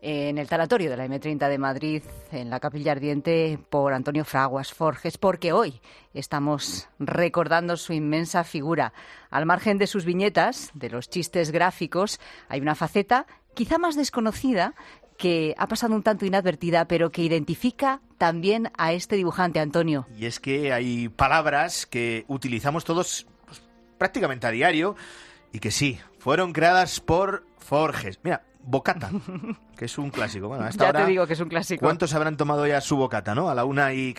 en el tanatorio de la M30 de Madrid, en la Capilla Ardiente, por Antonio Fraguas Forges, porque hoy estamos recordando su inmensa figura. Al margen de sus viñetas, de los chistes gráficos, hay una faceta quizá más desconocida que ha pasado un tanto inadvertida, pero que identifica también a este dibujante, Antonio. Y es que hay palabras que utilizamos todos pues, prácticamente a diario y que sí, fueron creadas por Forges. Mira, bocata, que es un clásico. Bueno, hasta ya ahora, te digo que es un clásico. ¿cuántos habrán tomado ya su bocata, no? A la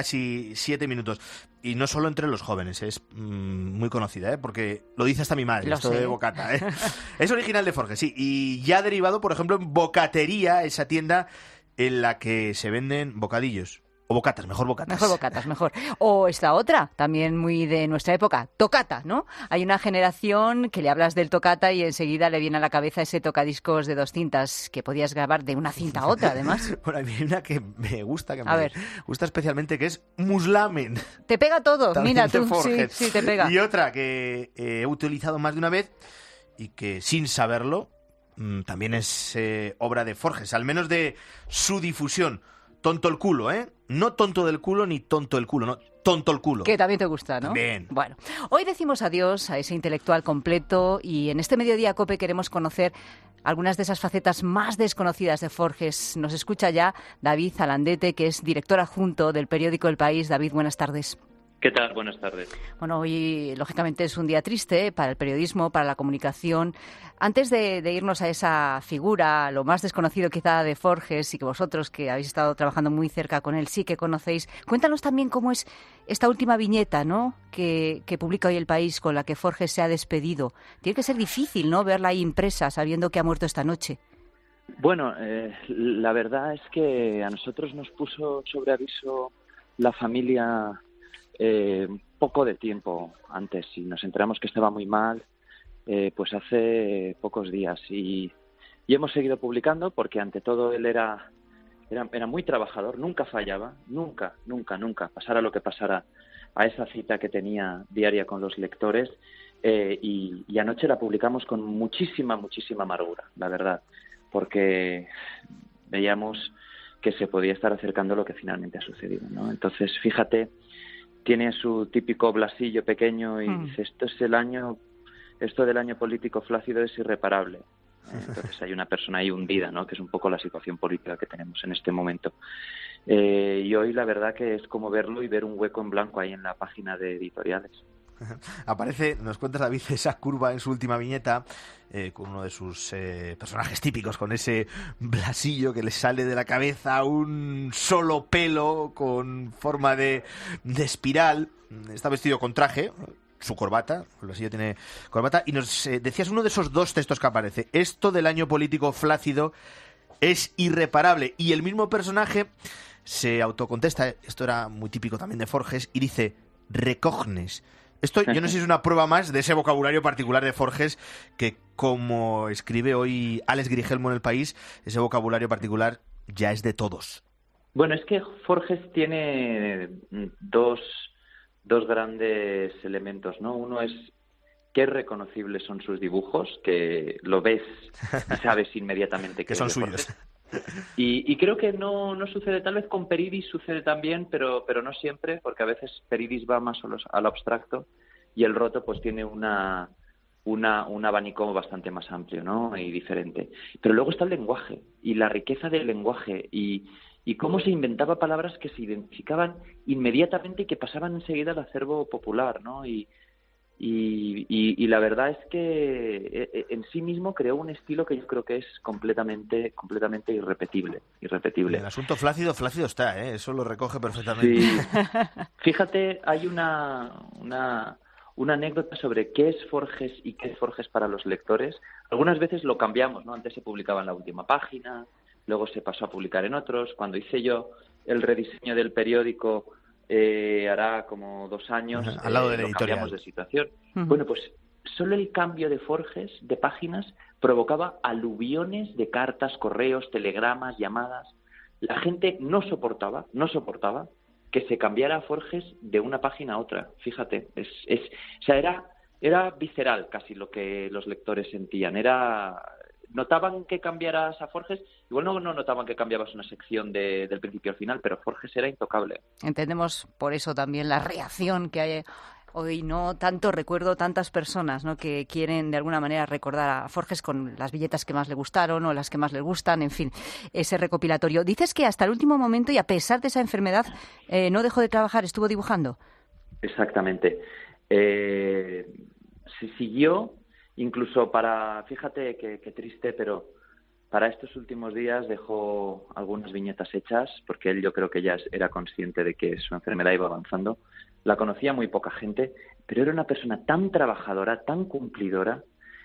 1:07. Y no solo entre los jóvenes, es muy conocida, ¿eh? Porque lo dice hasta mi madre, esto de bocata, ¿eh? Es original de Forges, sí. Y ya ha derivado, por ejemplo, en Bocatería, esa tienda en la que se venden bocadillos. O bocatas, mejor bocatas. Mejor bocatas, mejor. O esta otra, también muy de nuestra época, tocata, ¿no? Hay una generación que le hablas del tocata y enseguida le viene a la cabeza ese tocadiscos de 2 cintas que podías grabar de una cinta a otra, además. Bueno, hay una que me gusta, gusta especialmente, que es muslamen. Te pega todo, mira tú, sí, te pega. Y otra que he utilizado más de una vez y que sin saberlo también es obra de Forges, al menos de su difusión. Tonto el culo, ¿eh? No tonto del culo ni tonto el culo, no, tonto el culo. Que también te gusta, ¿no? Bien. Bueno, hoy decimos adiós a ese intelectual completo y en este Mediodía Cope queremos conocer algunas de esas facetas más desconocidas de Forges. Nos escucha ya David Zalandete, que es director adjunto del periódico El País. David, buenas tardes. ¿Qué tal? Buenas tardes. Bueno, hoy lógicamente es un día triste para el periodismo, para la comunicación. Antes de irnos a esa figura, lo más desconocido quizá de Forges, y que vosotros que habéis estado trabajando muy cerca con él sí que conocéis, cuéntanos también cómo es esta última viñeta, ¿no?, que publica hoy El País, con la que Forges se ha despedido. Tiene que ser difícil, ¿no?, verla ahí impresa sabiendo que ha muerto esta noche. Bueno, la verdad es que a nosotros nos puso sobre aviso la familia poco de tiempo antes, y nos enteramos que estaba muy mal pues hace pocos días, y hemos seguido publicando porque ante todo él era muy trabajador, nunca fallaba, nunca, pasara lo que pasara, a esa cita que tenía diaria con los lectores, y anoche la publicamos con muchísima amargura, la verdad, porque veíamos que se podía estar acercando lo que finalmente ha sucedido, ¿no? Entonces, fíjate, tiene su típico blasillo pequeño y dice, esto del año político flácido es irreparable. Entonces hay una persona ahí hundida, ¿no?, que es un poco la situación política que tenemos en este momento. Y hoy la verdad que es como verlo y ver un hueco en blanco ahí en la página de editoriales. Aparece, nos cuentas, David, esa curva en su última viñeta con uno de sus personajes típicos, con ese blasillo que le sale de la cabeza, un solo pelo con forma de espiral. Está vestido con traje, su corbata, el blasillo tiene corbata, y nos decías uno de esos 2 textos que aparece: esto del año político flácido es irreparable. Y el mismo personaje se autocontesta, esto era muy típico también de Forges, y dice recognes. Esto yo no sé si es una prueba más de ese vocabulario particular de Forges, que como escribe hoy Alex Grigelmo en El País, ese vocabulario particular ya es de todos. Bueno, es que Forges tiene dos grandes elementos, ¿no? Uno es qué reconocibles son sus dibujos, que lo ves y sabes inmediatamente que son suyos. Y creo que no sucede, tal vez con Peridis sucede también, pero no siempre, porque a veces Peridis va más a lo abstracto y el Roto pues tiene un abanico bastante más amplio, ¿no?, y diferente. Pero luego está el lenguaje y la riqueza del lenguaje y cómo se inventaba palabras que se identificaban inmediatamente y que pasaban enseguida al acervo popular, ¿no? Y la verdad es que en sí mismo creó un estilo que yo creo que es completamente irrepetible. El asunto flácido está, ¿eh? Eso lo recoge perfectamente. Sí. Fíjate, hay una anécdota sobre qué es Forges y qué es Forges para los lectores. Algunas veces lo cambiamos, ¿no? Antes se publicaba en la última página, luego se pasó a publicar en otros. Cuando hice yo el rediseño del periódico hará como 2 años, al lado de la editorial, cambiamos de situación. Bueno, pues solo el cambio de Forges, de páginas, provocaba aluviones de cartas, correos, telegramas, llamadas. La gente no soportaba que se cambiara a Forges de una página a otra. Fíjate, o sea, era visceral casi lo que los lectores sentían. notaban que cambiaras a Forges, igual no notaban que cambiabas una sección del principio al final, pero Forges era intocable. Entendemos por eso también la reacción que hay hoy, ¿no? Tanto recuerdo, tantas personas, ¿no?, que quieren de alguna manera recordar a Forges con las viñetas que más le gustaron o las que más les gustan, en fin, ese recopilatorio. Dices que hasta el último momento y a pesar de esa enfermedad no dejó de trabajar, estuvo dibujando. Exactamente. Se siguió incluso fíjate qué triste, pero para estos últimos días dejó algunas viñetas hechas, porque él yo creo que ya era consciente de que su enfermedad iba avanzando. La conocía muy poca gente, pero era una persona tan trabajadora, tan cumplidora,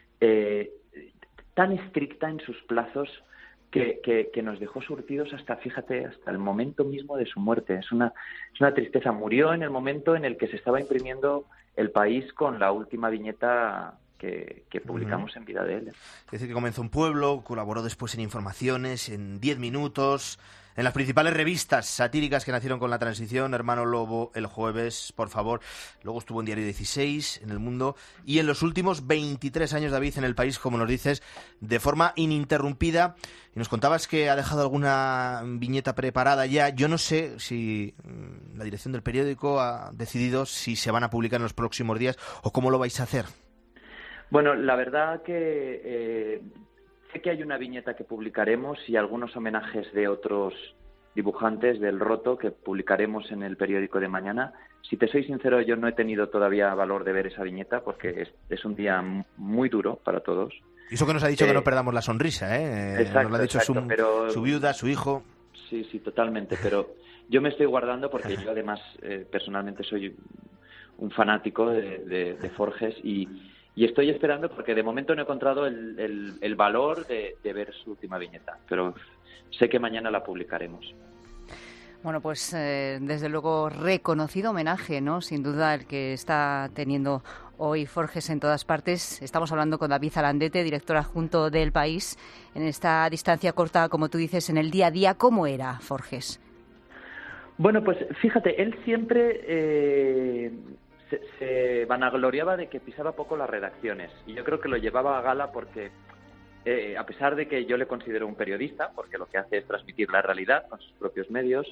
tan estricta en sus plazos, que nos dejó surtidos hasta el momento mismo de su muerte. Es una tristeza. Murió en el momento en el que se estaba imprimiendo El País con la última viñeta que publicamos en vida de él. Es decir, que comenzó en Pueblo, colaboró después en Informaciones, en 10 Minutos, en las principales revistas satíricas que nacieron con la transición, Hermano Lobo, El Jueves, Por Favor, luego estuvo en Diario 16, en El Mundo, y en los últimos 23 años, David, en El País, como nos dices, de forma ininterrumpida. Y nos contabas que ha dejado alguna viñeta preparada ya. Yo no sé si la dirección del periódico ha decidido si se van a publicar en los próximos días o cómo lo vais a hacer. Bueno, la verdad que sé que hay una viñeta que publicaremos y algunos homenajes de otros dibujantes del Roto que publicaremos en el periódico de mañana. Si te soy sincero, yo no he tenido todavía valor de ver esa viñeta porque es un día muy duro para todos. Y eso que nos ha dicho que no perdamos la sonrisa, ¿eh? Exacto, nos lo ha dicho su viuda, su hijo. Sí, totalmente, pero yo me estoy guardando porque yo además personalmente soy un fanático de Forges y estoy esperando porque de momento no he encontrado el valor de ver su última viñeta, pero sé que mañana la publicaremos. Bueno, pues desde luego reconocido homenaje, ¿no? Sin duda el que está teniendo hoy Forges en todas partes. Estamos hablando con David Alandete, director adjunto del País, en esta distancia corta, como tú dices, en el día a día. ¿Cómo era Forges? Bueno, pues fíjate, él siempre se vanagloriaba de que pisaba poco las redacciones y yo creo que lo llevaba a gala porque a pesar de que yo le considero un periodista, porque lo que hace es transmitir la realidad con sus propios medios,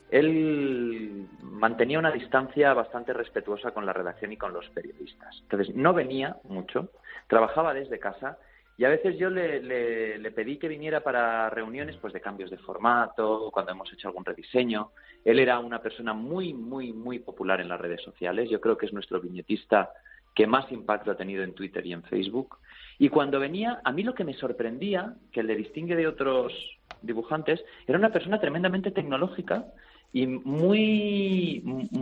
él mantenía una distancia bastante respetuosa con la redacción y con los periodistas. Entonces, no venía mucho, trabajaba desde casa y a veces yo le pedí que viniera para reuniones pues de cambios de formato, cuando hemos hecho algún rediseño. Él era una persona muy, muy, muy popular en las redes sociales. Yo creo que es nuestro viñetista que más impacto ha tenido en Twitter y en Facebook. Y cuando venía, a mí lo que me sorprendía, que le distingue de otros dibujantes, era una persona tremendamente tecnológica y muy,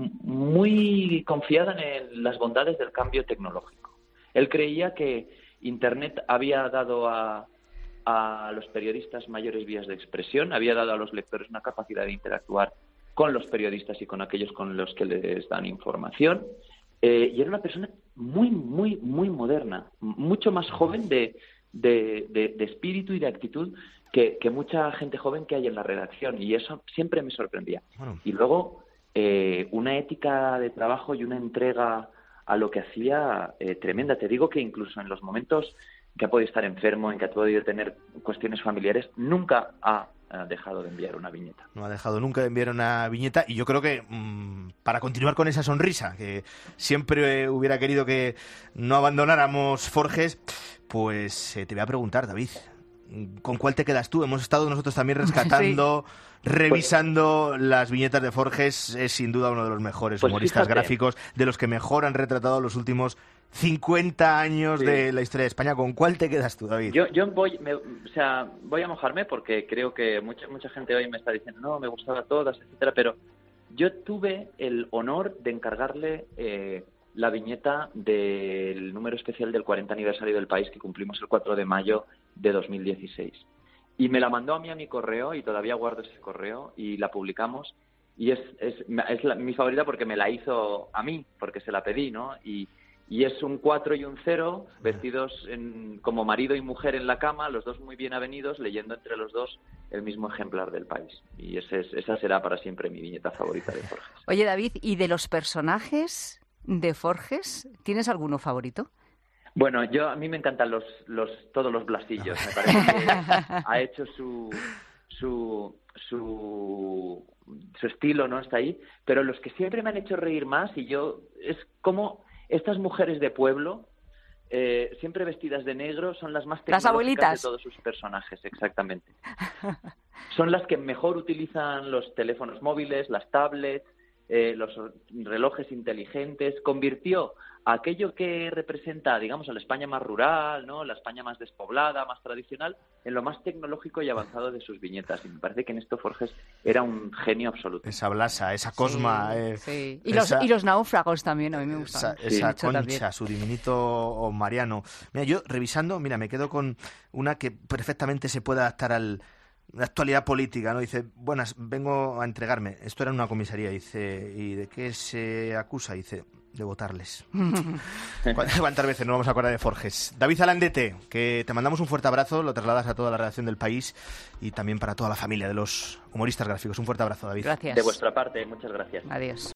muy confiada en las bondades del cambio tecnológico. Él creía que Internet había dado a los periodistas mayores vías de expresión, había dado a los lectores una capacidad de interactuar con los periodistas y con aquellos con los que les dan información. Y era una persona muy, muy, muy moderna, mucho más joven de espíritu y de actitud que mucha gente joven que hay en la redacción, y eso siempre me sorprendía. Bueno. Y luego, una ética de trabajo y una entrega a lo que hacía tremenda. Te digo que incluso en los momentos que ha podido estar enfermo, en que ha podido tener cuestiones familiares, nunca ha dejado de enviar una viñeta. No ha dejado nunca de enviar una viñeta, y yo creo que para continuar con esa sonrisa, que siempre hubiera querido que no abandonáramos Forges, pues te voy a preguntar, David, ¿con cuál te quedas tú? Hemos estado nosotros también rescatando, sí, revisando las viñetas de Forges. Es sin duda uno de los mejores humoristas gráficos, de los que mejor han retratado los últimos 50 años de la historia de España. ¿Con cuál te quedas tú, David? Yo voy a mojarme porque creo que mucha gente hoy me está diciendo no, me gustaban todas, etcétera, pero yo tuve el honor de encargarle la viñeta del número especial del 40 aniversario del País que cumplimos el 4 de mayo de 2016. Y me la mandó a mí a mi correo y todavía guardo ese correo y la publicamos. Y es mi favorita porque me la hizo a mí, porque se la pedí, ¿no? Y es un 4 y un 0, vestidos como marido y mujer en la cama, los dos muy bien avenidos, leyendo entre los dos el mismo ejemplar del País. Y esa será para siempre mi viñeta favorita de Forges. Oye, David, ¿y de los personajes de Forges, tienes alguno favorito? Bueno, a mí me encantan todos los blasillos. Me parece que ha hecho su estilo, ¿no? Está ahí. Pero los que siempre me han hecho reír más es como estas mujeres de pueblo, siempre vestidas de negro, son las más tecnológicas las abuelitas de todos sus personajes, exactamente. Son las que mejor utilizan los teléfonos móviles, las tablets, los relojes inteligentes. Convirtió aquello que representa, digamos, a la España más rural, ¿no? La España más despoblada, más tradicional, en lo más tecnológico y avanzado de sus viñetas. Y me parece que en esto Forges era un genio absoluto. Esa Blasa, esa Cosma. Sí. Y los náufragos también, a mí me gustan. Esa Concha, también. Su diminito Mariano. Mira, yo revisando, me quedo con una que perfectamente se puede adaptar a la actualidad política, ¿no? Dice, buenas, vengo a entregarme. Esto era en una comisaría, dice, ¿y de qué se acusa? Dice, de votarles. ¿Cuántas veces nos vamos a acordar de Forges? David Alandete, que te mandamos un fuerte abrazo, lo trasladas a toda la redacción del País y también para toda la familia de los humoristas gráficos. Un fuerte abrazo, David. Gracias. De vuestra parte, muchas gracias. Adiós.